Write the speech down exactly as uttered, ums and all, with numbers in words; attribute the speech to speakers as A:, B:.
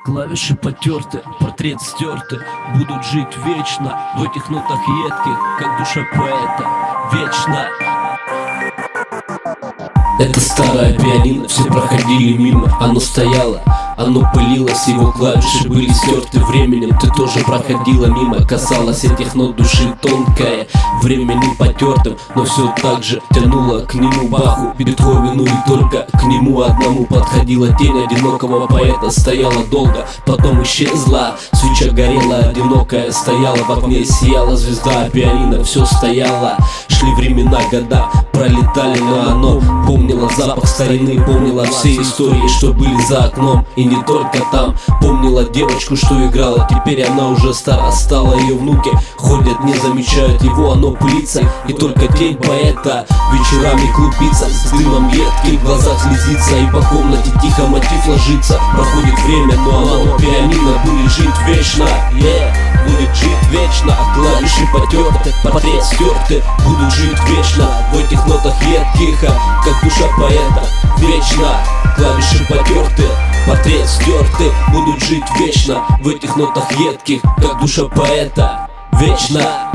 A: Клавиши потерты, портрет стерты, будут жить вечно в этих нотах едких, как душа поэта. Вечно. Это старое пианино, все проходили мимо, оно стояло, оно пылилось, его клавиши были стерты временем. Ты тоже проходила мимо, касалась этих нот души тонкая, временем потертым, но все так же тянуло к нему Баху, Бетховену, и только к нему одному подходила тень одинокого поэта. Стояла долго, потом исчезла, свеча горела одинокая, стояла в окне, сияла звезда, пианино все стояло. Шли времена, года пролетали, но оно помнило запах старины, помнило все истории, что были за окном, и не только там. Помнила девочку, что играла, теперь она уже стара стала, ее внуки ходят, не замечают его, оно пылится, и только тень поэта вечерами клубится, с дымом едким в глазах слезится, и по комнате тихо мотив ложится. Проходит время, но оно, пианино, будет жить вечно, yeah, будет жить вечно. А клавиши потерты, портрет стерты, будут жить вечно в этих нотах едких, как душа поэта. Вечно. Клавиши потерты, портрет стерты, будут жить вечно в этих нотах едких, как душа поэта. Вечно.